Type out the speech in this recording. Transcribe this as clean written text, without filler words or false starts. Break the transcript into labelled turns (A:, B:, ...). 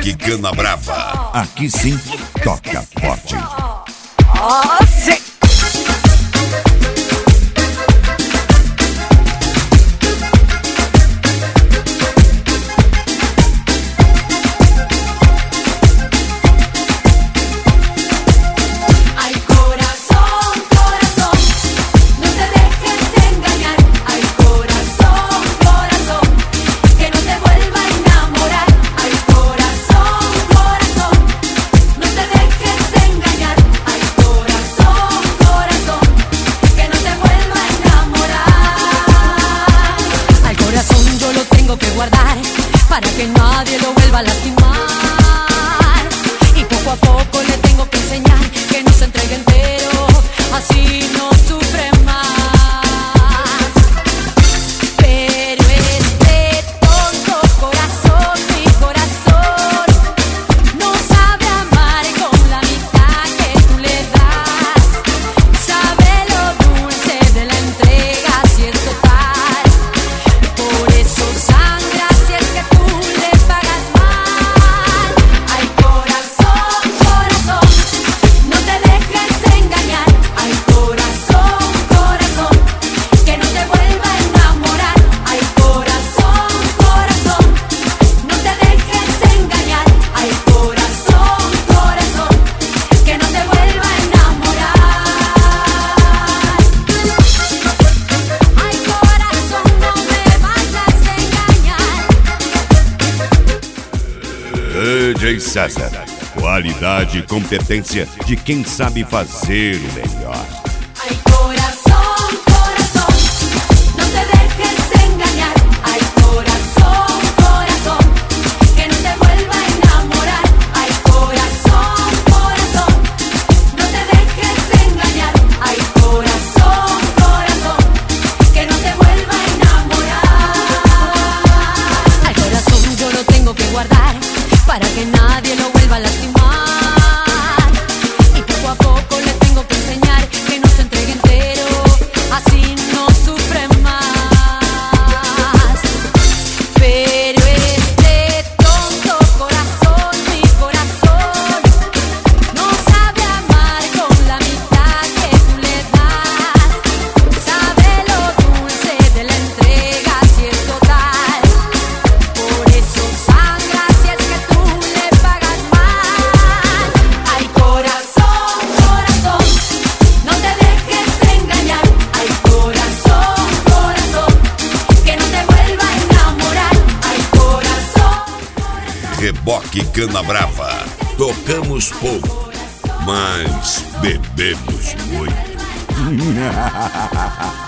A: Reboque Cana Brava.
B: Aqui sim, toca forte.
C: Sim.
D: Para que nadie lo vuelva a lastimar. Y poco a poco le tengo que enseñar que no se entregue entero, así no sufre más. Pero este tonto corazón, mi corazón, no sabe amar con la mitad que tú le das. Sabe lo dulce de la entrega, si es total. Por eso sangra si es que tú le pagas mal. Ay, corazón, corazón, no te dejes engañar. Ay, corazón, corazón, que no te vuelva a enamorar. Ay, corazón, corazón, no te dejes engañar. Ay, corazón, corazón, que no te vuelva a enamorar. Ay, corazón, no me vayas a engañar.
B: DJ César, qualidade e competência de quem sabe fazer o melhor.
D: Ay, corazón, corazón, no te dejes engañar. Ay, corazón, corazón, que no te vuelva a enamorar. Ay, corazón, corazón, no te dejes engañar. Ay, corazón, corazón, que no te vuelva a enamorar. Ay, corazón, yo lo tengo que guardar para que nadie lo vuelva a lastimar. Y poco a poco le tengo que enseñar que no se entregue entero, así no sufre más. Pero este tonto corazón, mi corazón, no sabe amar con la mitad que tú le das. Sabe lo dulce de la entrega, si es total. Por eso sangra si es que tú le pagas mal. Ay, corazón, corazón, no te dejes engañar. Ay, corazón, corazón, que no te vuelva a enamorar. Ay, corazón.
A: Reboque Cana Brava. Tocamos pouco, mas bebemos muito.